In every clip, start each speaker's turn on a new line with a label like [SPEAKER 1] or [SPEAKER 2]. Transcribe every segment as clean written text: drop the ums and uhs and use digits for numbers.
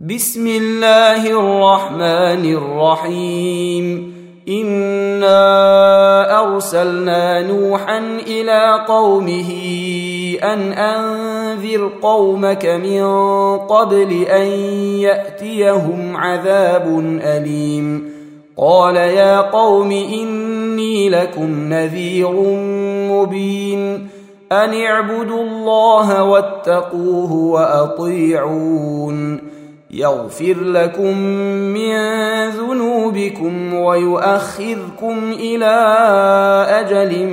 [SPEAKER 1] بسم الله الرحمن الرحيم. إنا أرسلنا نوحا إلى قومه أن أنذر قومك من قبل أن يأتيهم عذاب أليم. قال يا قوم إني لكم نذير مبين أن اعبدوا الله واتقوه وأطيعون يغفر لكم من ذنوبكم ويؤخركم إلى أجل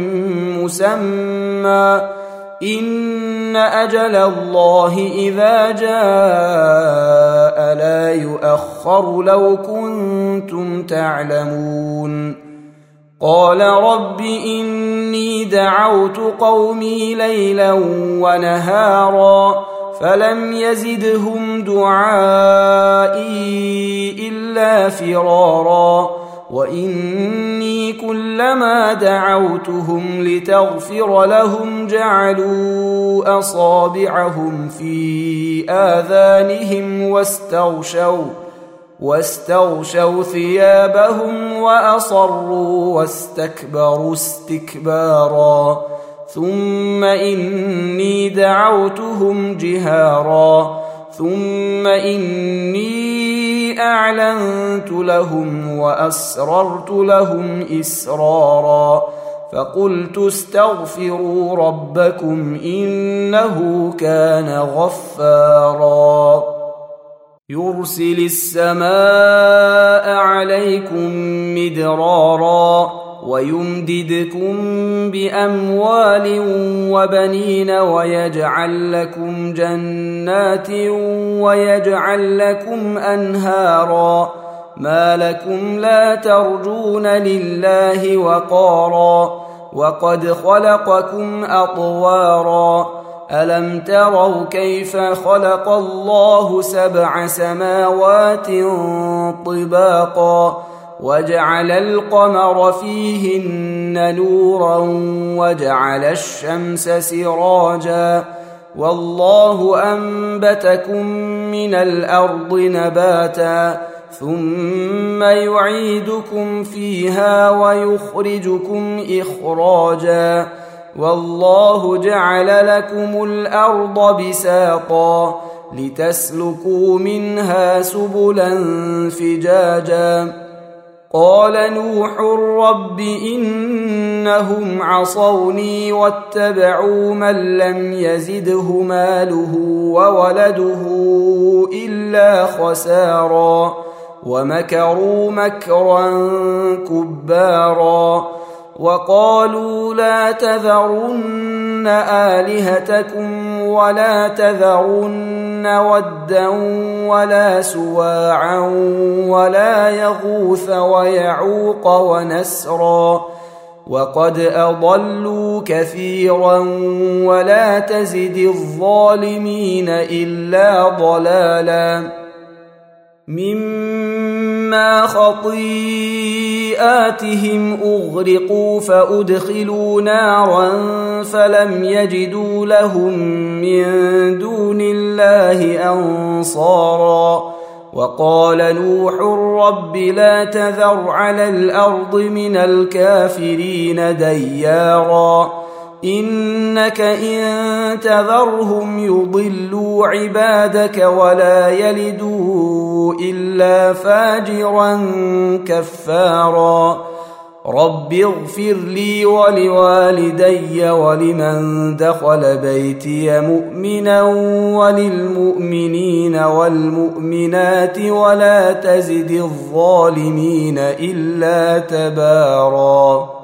[SPEAKER 1] مسمى إن أجل الله إذا جاء لا يؤخر لو كنتم تعلمون. قال رب إني دعوت قومي ليلا ونهارا فلم يزدهم دعائي إلا فرارا وإني كلما دعوتهم لتغفر لهم جعلوا أصابعهم في آذانهم واستغشوا ثيابهم وأصروا واستكبروا استكبارا ثم إني دعوتهم جهارا ثم إني أعلنت لهم وأسررت لهم إسرارا فقلت استغفروا ربكم إنه كان غفارا يرسل السماء عليكم مدرارا ويمددكم بأموال وبنين ويجعل لكم جنات ويجعل لكم أنهارا ما لكم لا ترجون لله وقارا وقد خلقكم أطوارا ألم تروا كيف خلق الله 7 سماوات طباقا وجعل القمر فيهن نورا وجعل الشمس سراجا والله أنبتكم من الأرض نباتا ثم يعيدكم فيها ويخرجكم إخراجا والله جعل لكم الأرض بساطا لتسلكوا منها سبلا فجاجا قال نوح رب إنهم عصوني واتبعوا من لم يزده ماله وولده إلا خسارا ومكروا مكرا كبارا وقالوا لا تذرن آلهتكم ولا تذرن ودا ولا سواعا ولا يغوث ويعوق ونسرا وقد أضلوا كثيرا ولا تزد الظالمين إلا ضلالا مما خطيئاتهم أغرقوا فأدخلوا نارا فلم يجدوا لهم من دون الله أنصارا وقال نوح رب لا تذر على الأرض من الكافرين ديارا إنك إن تذرهم يضلوا عبادك ولا يلدوا إلا فاجرا كفارا رب اغفر لي ولوالدي ولمن دخل بيتي مؤمنا وللمؤمنين والمؤمنات ولا تزد الظالمين إلا تبارا.